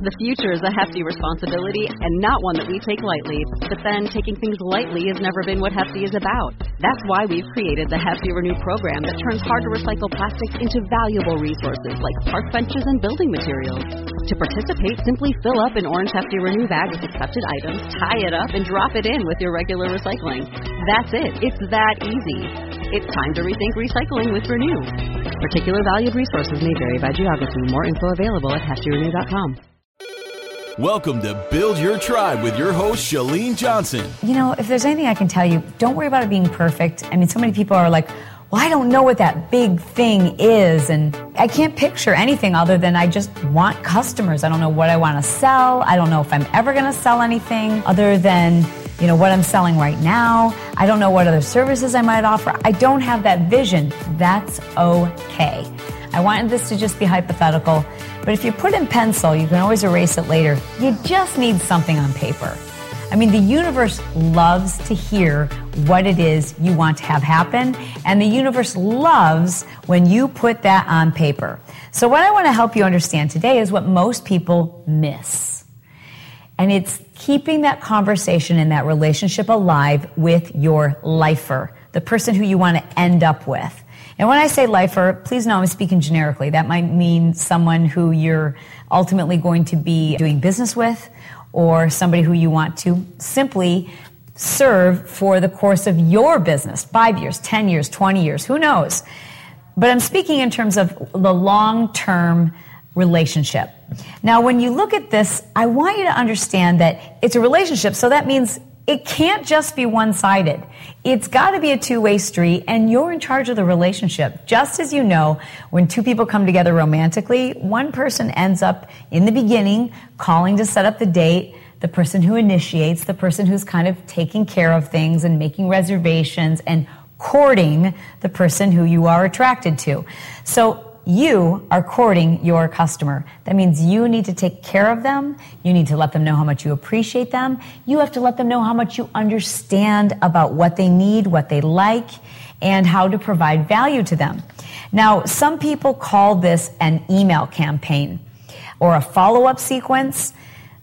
The future is a hefty responsibility and not one that we take lightly. But then taking things lightly has never been what Hefty is about. That's why we've created the Hefty Renew program that turns hard-to-recycle plastics into valuable resources like park benches and building materials. To participate, simply fill up an orange Hefty Renew bag with accepted items, tie it up, and drop it in with your regular recycling. That's it. It's that easy. It's time to rethink recycling with Renew. Particular valued resources may vary by geography. More info available at heftyrenew.com. Welcome to Build Your Tribe with your host, Chalene Johnson. You know, if there's anything I can tell you, don't worry about it being perfect. I mean, so many people are like, well, I don't know what that big thing is, and I can't picture anything other than I just want customers. I don't know what I want to sell. I don't know if I'm ever going to sell anything other than, you know, what I'm selling right now. I don't know what other services I might offer. I don't have that vision. That's okay. I wanted this to just be hypothetical, but if you put in pencil, you can always erase it later. You just need something on paper. I mean, the universe loves to hear what it is you want to have happen, and the universe loves when you put that on paper. So what I want to help you understand today is what most people miss. And it's keeping that conversation and that relationship alive with your lifer, the person who you want to end up with. And when I say lifer, please know I'm speaking generically. That might mean someone who you're ultimately going to be doing business with, or somebody who you want to simply serve for the course of your business, 5 years, 10 years, 20 years, who knows? But I'm speaking in terms of the long-term relationship. Now, when you look at this, I want you to understand that it's a relationship, so that means it can't just be one-sided. It's got to be a two-way street, and you're in charge of the relationship. Just as you know, when two people come together romantically, one person ends up in the beginning calling to set up the date, the person who initiates, the person who's kind of taking care of things and making reservations and courting the person who you are attracted to. So you are courting your customer. That means you need to take care of them. You need to let them know how much you appreciate them. You have to let them know how much you understand about what they need, what they like, and how to provide value to them. Now, some people call this an email campaign or a follow-up sequence.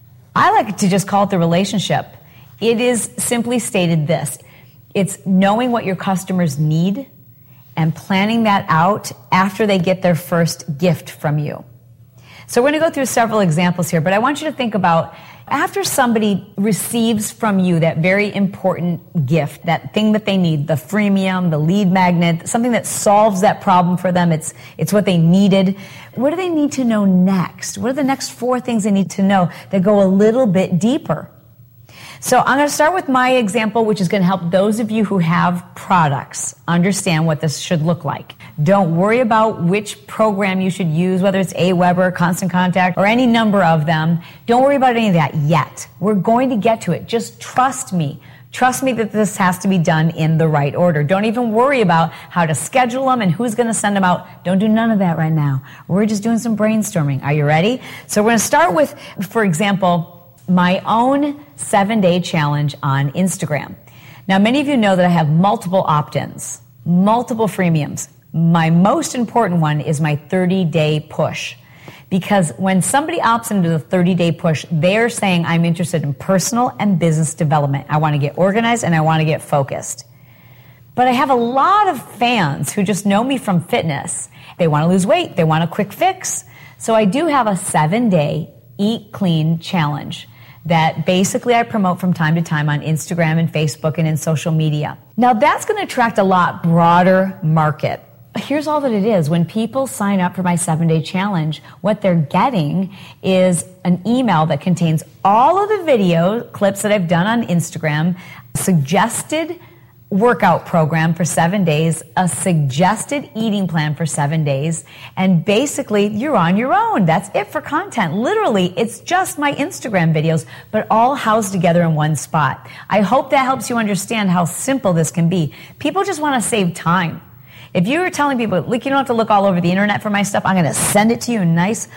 I like to just call it the relationship. It is simply stated this. It's knowing what your customers need and planning that out after they get their first gift from you. So we're going to go through several examples here, but I want you to think about after somebody receives from you that very important gift, that thing that they need, the freemium, the lead magnet, something that solves that problem for them, it's what they needed. What do they need to know next? What are the next 4 things they need to know that go a little bit deeper? So I'm going to start with my example, which is going to help those of you who have products understand what this should look like. Don't worry about which program you should use, whether it's Aweber, Constant Contact, or any number of them. Don't worry about any of that yet. We're going to get to it. Just trust me. Trust me that this has to be done in the right order. Don't even worry about how to schedule them and who's going to send them out. Don't do none of that right now. We're just doing some brainstorming. Are you ready? So we're going to start with, for example, my own 7-day challenge on Instagram. Now, many of you know that I have multiple opt-ins, multiple freemiums. My most important one is my 30-day push. Because when somebody opts into the 30-day push, they're saying, I'm interested in personal and business development. I want to get organized and I want to get focused. But I have a lot of fans who just know me from fitness. They want to lose weight. They want a quick fix. So I do have a 7-day Eat Clean challenge that basically I promote from time to time on Instagram and Facebook and in social media. Now that's going to attract a lot broader market. Here's all that it is. When people sign up for my 7-day challenge, what they're getting is an email that contains all of the video clips that I've done on Instagram, suggested workout program for 7 days, a suggested eating plan for 7 days, and basically you're on your own. That's it for content. Literally, it's just my Instagram videos, but all housed together in one spot. I hope that helps you understand how simple this can be. People just want to save time. If you were telling people, look, you don't have to look all over the internet for my stuff, I'm going to send it to you in nice,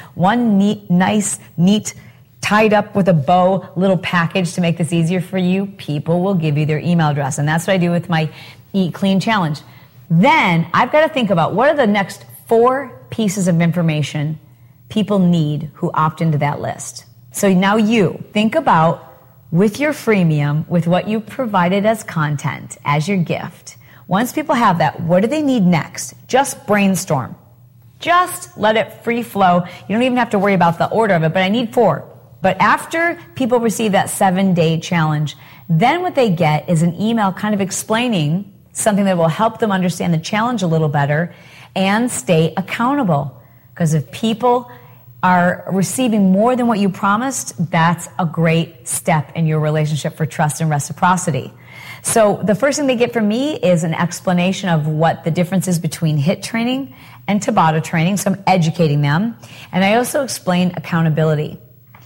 neat, tied up with a bow little package to make this easier for you, people will give you their email address. And that's what I do with my Eat Clean challenge. Then I've got to think about what are the next 4 pieces of information people need who opt into that list. So now you think about, with your freemium, with what you provided as content, as your gift, once people have that, what do they need next? Just brainstorm. Just let it free flow. You don't even have to worry about the order of it, but I need 4. But after people receive that 7-day challenge, then what they get is an email kind of explaining something that will help them understand the challenge a little better and stay accountable. Because if people are receiving more than what you promised, that's a great step in your relationship for trust and reciprocity. So the first thing they get from me is an explanation of what the difference is between HIT training and Tabata training. So I'm educating them. And I also explain accountability.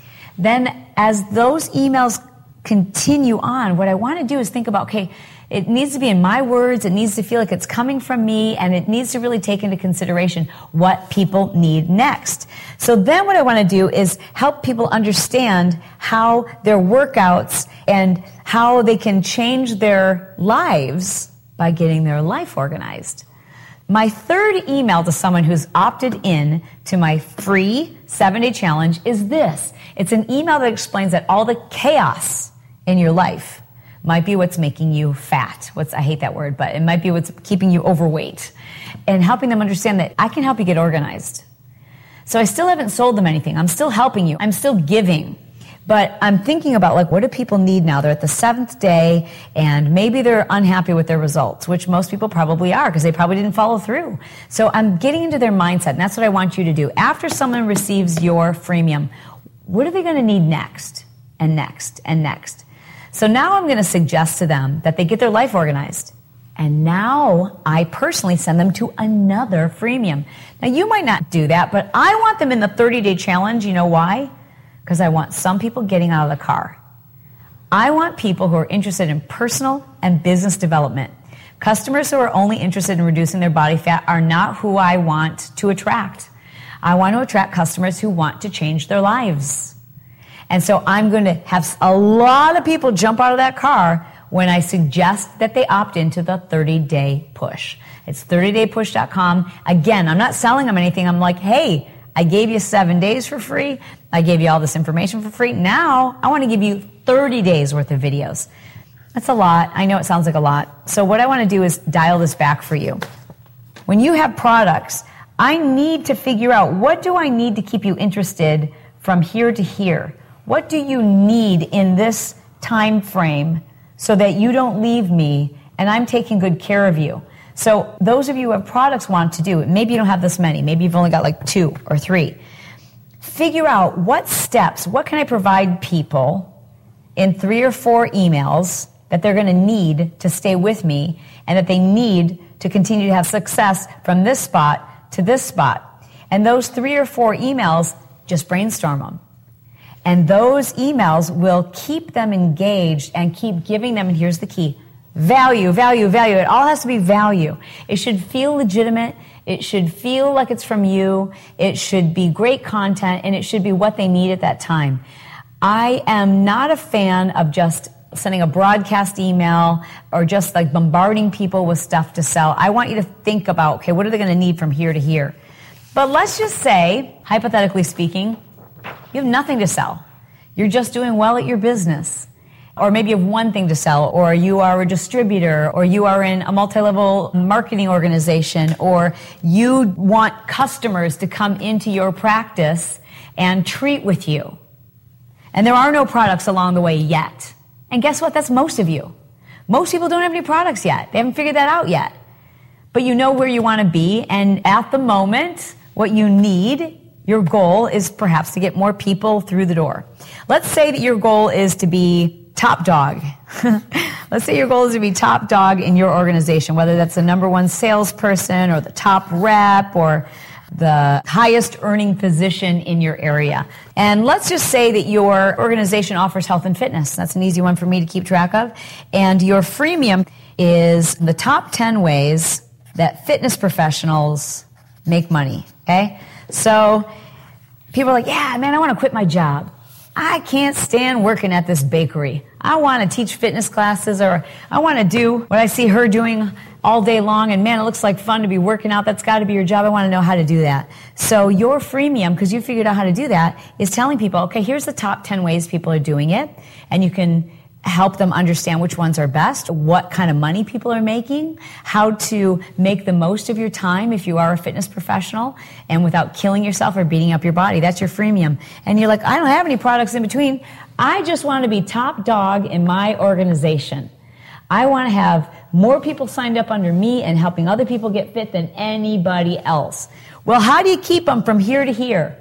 Then as those emails continue on, what I want to do is think about, okay, it needs to be in my words, it needs to feel like it's coming from me, and it needs to really take into consideration what people need next. So then what I want to do is help people understand how their workouts and how they can change their lives by getting their life organized. My third email to someone who's opted in to my free 7-day challenge is this. It's an email that explains that all the chaos in your life might be what's making you fat. I hate that word, but it might be what's keeping you overweight. And helping them understand that I can help you get organized. So I still haven't sold them anything. I'm still helping you. I'm still giving. But I'm thinking about, what do people need now? They're at the 7th day, and maybe they're unhappy with their results, which most people probably are, because they probably didn't follow through. So I'm getting into their mindset, and that's what I want you to do. After someone receives your freemium, what are they going to need next, and next, and next? So now I'm going to suggest to them that they get their life organized. And now I personally send them to another freemium. Now you might not do that, but I want them in the 30-day challenge. You know why? Because I want some people getting out of the car. I want people who are interested in personal and business development. Customers who are only interested in reducing their body fat are not who I want to attract. I want to attract customers who want to change their lives. And so I'm going to have a lot of people jump out of that car when I suggest that they opt into the 30-day push. It's 30daypush.com. Again, I'm not selling them anything. I'm like, hey, I gave you 7 days for free. I gave you all this information for free. Now I want to give you 30 days worth of videos. That's a lot. I know it sounds like a lot. So what I want to do is dial this back for you. When you have products, I need to figure out, what do I need to keep you interested from here to here? What do you need in this time frame so that you don't leave me and I'm taking good care of you? So those of you who have products want to do it. Maybe you don't have this many. Maybe you've only got 2 or 3. Figure out what steps, what can I provide people in 3 or 4 emails that they're going to need to stay with me and that they need to continue to have success from this spot to this spot. And those 3 or 4 emails, just brainstorm them. And those emails will keep them engaged and keep giving them, and here's the key, value, value, value. It all has to be value. It should feel legitimate. It should feel like it's from you. It should be great content, and it should be what they need at that time. I am not a fan of just sending a broadcast email or just bombarding people with stuff to sell. I want you to think about, okay, what are they going to need from here to here? But let's just say, hypothetically speaking, you have nothing to sell. You're just doing well at your business. Or maybe you have one thing to sell, or you are a distributor, or you are in a multi-level marketing organization, or you want customers to come into your practice and treat with you. And there are no products along the way yet. And guess what? That's most of you. Most people don't have any products yet. They haven't figured that out yet. But you know where you want to be, and at the moment, what you need, your goal is perhaps to get more people through the door. Let's say that your goal is to be top dog. Let's say your goal is to be top dog in your organization, whether that's the number 1 salesperson or the top rep or the highest earning position in your area. And let's just say that your organization offers health and fitness. That's an easy one for me to keep track of. And your freemium is the top 10 ways that fitness professionals make money. Okay? So people are like, yeah, man, I want to quit my job. I can't stand working at this bakery. I want to teach fitness classes, or I want to do what I see her doing all day long, and man, it looks like fun to be working out. That's got to be your job. I want to know how to do that. So your freemium, because you figured out how to do that, is telling people, okay, here's the top 10 ways people are doing it, and you can help them understand which ones are best, what kind of money people are making, how to make the most of your time if you are a fitness professional, and without killing yourself or beating up your body. That's your freemium. And you're like, I don't have any products in between. I just want to be top dog in my organization. I want to have more people signed up under me and helping other people get fit than anybody else. Well, how do you keep them from here to here?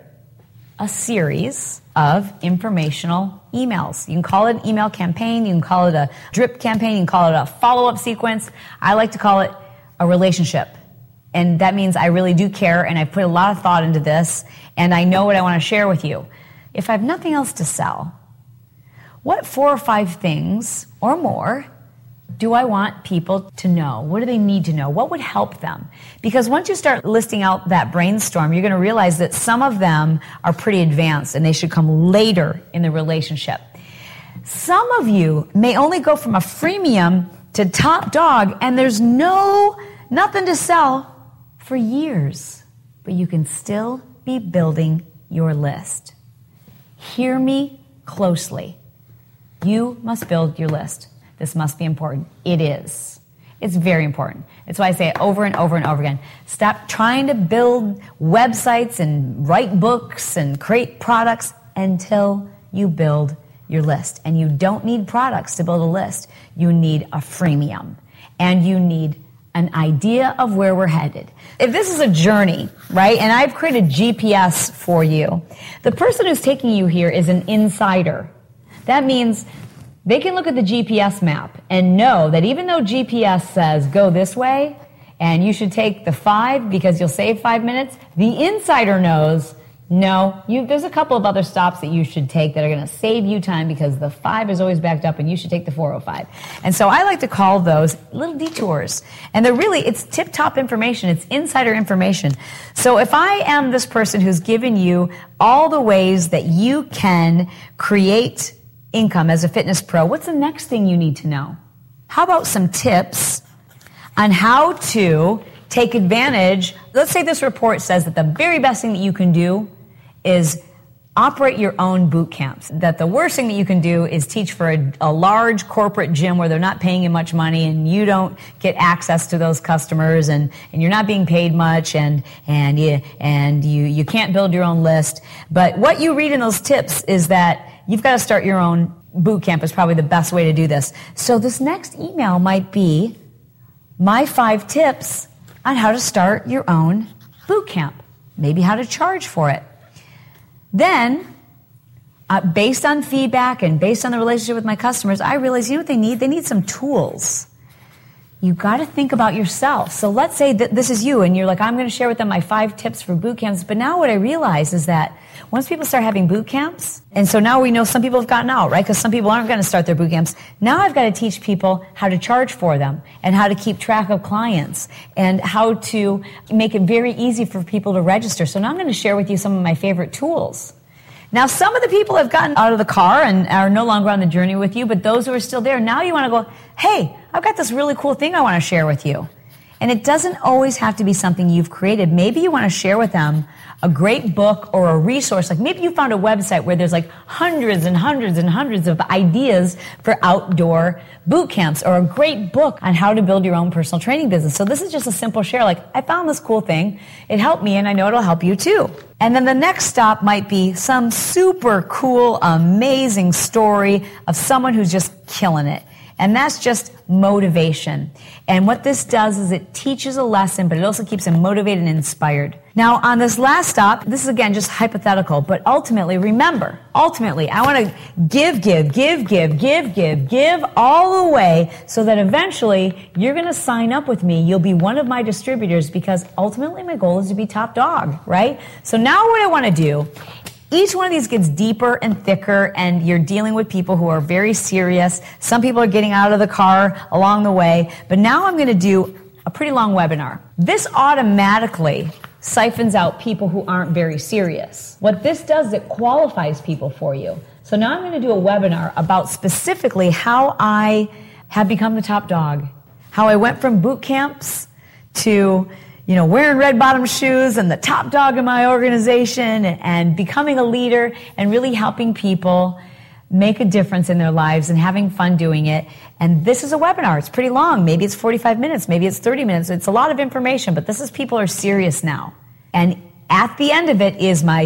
A series of informational emails. You can call it an email campaign. You can call it a drip campaign. You can call it a follow-up sequence. I like to call it a relationship. And that means I really do care, and I put a lot of thought into this, and I know what I want to share with you. If I have nothing else to sell, what 4 or 5 things or more do I want people to know? What do they need to know? What would help them? Because once you start listing out that brainstorm, you're going to realize that some of them are pretty advanced and they should come later in the relationship. Some of you may only go from a freemium to top dog and there's nothing to sell for years, but you can still be building your list. Hear me closely. You must build your list. This must be important. It is. It's very important. It's why I say it over and over and over again. Stop trying to build websites and write books and create products until you build your list. And you don't need products to build a list. You need a freemium. And you need an idea of where we're headed. If this is a journey, right, and I've created GPS for you, the person who's taking you here is an insider. That means they can look at the GPS map and know that even though GPS says go this way and you should take the 5 because you'll save 5 minutes, the insider knows, no, there's a couple of other stops that you should take that are going to save you time because the 5 is always backed up and you should take the 405. And so I like to call those little detours. And it's tip-top information. It's insider information. So if I am this person who's given you all the ways that you can create income as a fitness pro, what's the next thing you need to know? How about some tips on how to take advantage? Let's say this report says that the very best thing that you can do is operate your own boot camps. That the worst thing that you can do is teach for a large corporate gym where they're not paying you much money and you don't get access to those customers and you're not being paid much and you can't build your own list. But what you read in those tips is that you've got to start your own boot camp is probably the best way to do this. So this next email might be my 5 tips on how to start your own boot camp. Maybe how to charge for it. Then, based on feedback and based on the relationship with my customers, I realize, you know what they need? They need some tools. You've got to think about yourself. So let's say that this is you and you're like, I'm going to share with them my 5 tips for boot camps. But now what I realize is that once people start having boot camps, and so now we know some people have gotten out, right? Because some people aren't going to start their boot camps. Now I've got to teach people how to charge for them and how to keep track of clients and how to make it very easy for people to register. So now I'm going to share with you some of my favorite tools. Now, some of the people have gotten out of the car and are no longer on the journey with you, but those who are still there, now you want to go, hey, I've got this really cool thing I want to share with you. And it doesn't always have to be something you've created. Maybe you want to share with them a great book or a resource. Like maybe you found a website where there's like hundreds and hundreds and hundreds of ideas for outdoor boot camps, or a great book on how to build your own personal training business. So this is just a simple share. Like, I found this cool thing. It helped me and I know it'll help you too. And then the next stop might be some super cool, amazing story of someone who's just killing it. And that's just motivation. And what this does is it teaches a lesson, but it also keeps them motivated and inspired. Now, on this last stop, this is again just hypothetical, but ultimately, remember, I want to give all the way so that eventually you're going to sign up with me. You'll be one of my distributors because ultimately my goal is to be top dog, right? So now what I want to do, each one of these gets deeper and thicker, and you're dealing with people who are very serious. Some people are getting out of the car along the way, but now I'm going to do a pretty long webinar. This automatically siphons out people who aren't very serious. What this does is it qualifies people for you. So now I'm going to do a webinar about specifically how I have become the top dog, how I went from boot camps to, wearing red bottom shoes and the top dog in my organization and becoming a leader and really helping people make a difference in their lives and having fun doing it. And this is a webinar. It's pretty long. Maybe it's 45 minutes. Maybe it's 30 minutes. It's a lot of information, but people are serious now. And at the end of it is my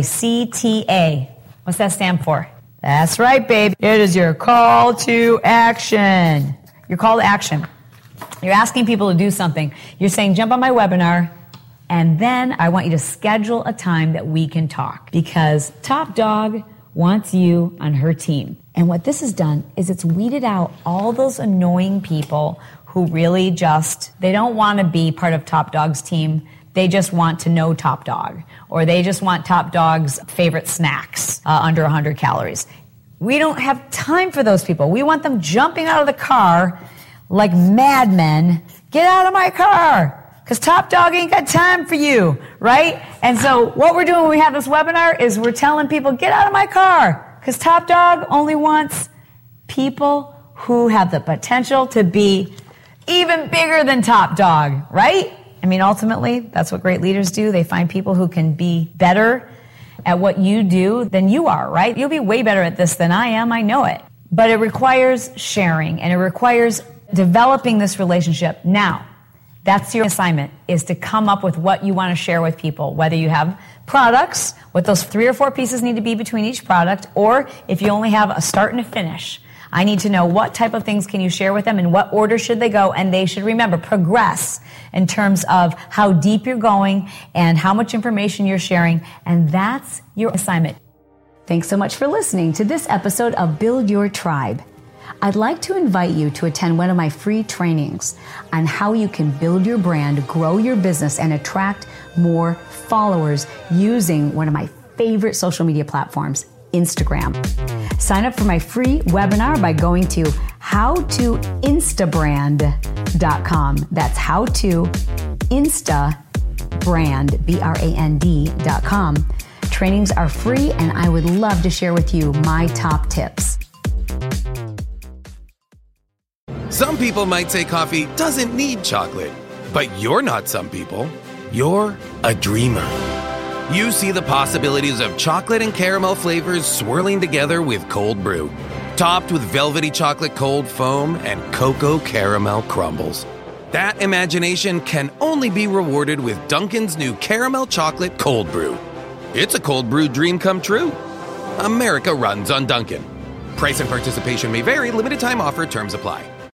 CTA. What's that stand for? That's right, babe. It is your call to action. Your call to action. You're asking people to do something. You're saying, jump on my webinar, and then I want you to schedule a time that we can talk, because Top Dog wants you on her team. And what this has done is it's weeded out all those annoying people who really they don't want to be part of Top Dog's team. They just want to know Top Dog, or they just want Top Dog's favorite snacks under 100 calories. We don't have time for those people. We want them jumping out of the car like madmen. Get out of my car, because Top Dog ain't got time for you, right? And so what we're doing when we have this webinar is we're telling people, get out of my car, because Top Dog only wants people who have the potential to be even bigger than Top Dog, right? Ultimately, that's what great leaders do. They find people who can be better at what you do than you are, right? You'll be way better at this than I am. I know it. But it requires sharing, and it requires developing this relationship. Now, that's your assignment, is to come up with what you want to share with people, whether you have products, what those 3 or 4 pieces need to be between each product, or if you only have a start and a finish. I need to know what type of things can you share with them, and what order should they go, and they should, remember, progress in terms of how deep you're going and how much information you're sharing, and that's your assignment. Thanks so much for listening to this episode of Build Your Tribe. I'd like to invite you to attend one of my free trainings on how you can build your brand, grow your business, and attract more followers using one of my favorite social media platforms, Instagram. Sign up for my free webinar by going to howtoinstabrand.com. That's howtoinstabrand.com. Trainings are free, and I would love to share with you my top tips. Some people might say coffee doesn't need chocolate, but you're not some people. You're a dreamer. You see the possibilities of chocolate and caramel flavors swirling together with cold brew, topped with velvety chocolate cold foam and cocoa caramel crumbles. That imagination can only be rewarded with Dunkin's new caramel chocolate cold brew. It's a cold brew dream come true. America runs on Dunkin'. Price and participation may vary. Limited time offer. Terms apply.